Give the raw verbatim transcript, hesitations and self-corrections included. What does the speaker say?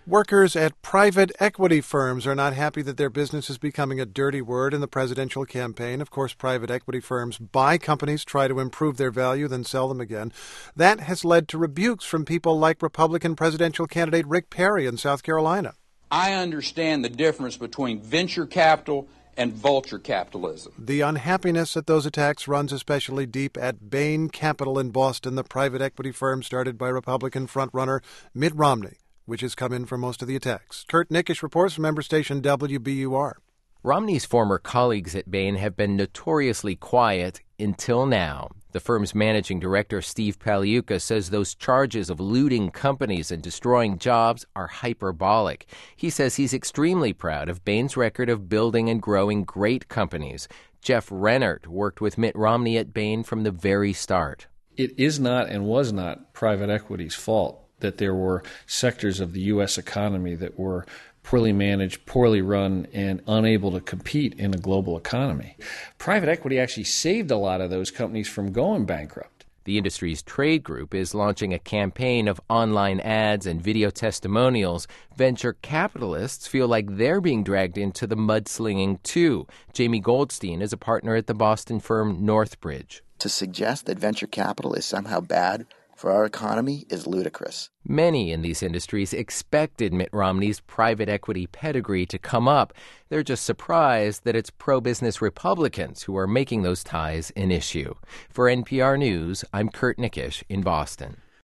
Workers at private equity firms are not happy that their business is becoming a dirty word in the presidential campaign. Of course, private equity firms buy companies, try to improve their value, then sell them again. That has led to rebukes from people like Republican presidential candidate Rick Perry in South Carolina. I understand the difference between venture capital and vulture capitalism. The unhappiness at those attacks runs especially deep at Bain Capital in Boston, the private equity firm started by Republican frontrunner Mitt Romney, which has come in for most of the attacks. Kurt Nickisch reports from member station W B U R. Romney's former colleagues at Bain have been notoriously quiet until now. The firm's managing director, Steve Pagliuca, says those charges of looting companies and destroying jobs are hyperbolic. He says he's extremely proud of Bain's record of building and growing great companies. Jeff Rennert worked with Mitt Romney at Bain from the very start. It is not and was not private equity's fault that there were sectors of the U S economy that were poorly managed, poorly run, and unable to compete in a global economy. Private equity actually saved a lot of those companies from going bankrupt. The industry's trade group is launching a campaign of online ads and video testimonials. Venture capitalists feel like they're being dragged into the mudslinging, too. Jamie Goldstein is a partner at the Boston firm Northbridge. To suggest that venture capital is somehow bad for our economy is ludicrous. Many in these industries expected Mitt Romney's private equity pedigree to come up. They're just surprised that it's pro-business Republicans who are making those ties an issue. For N P R News, I'm Kurt Nickisch in Boston.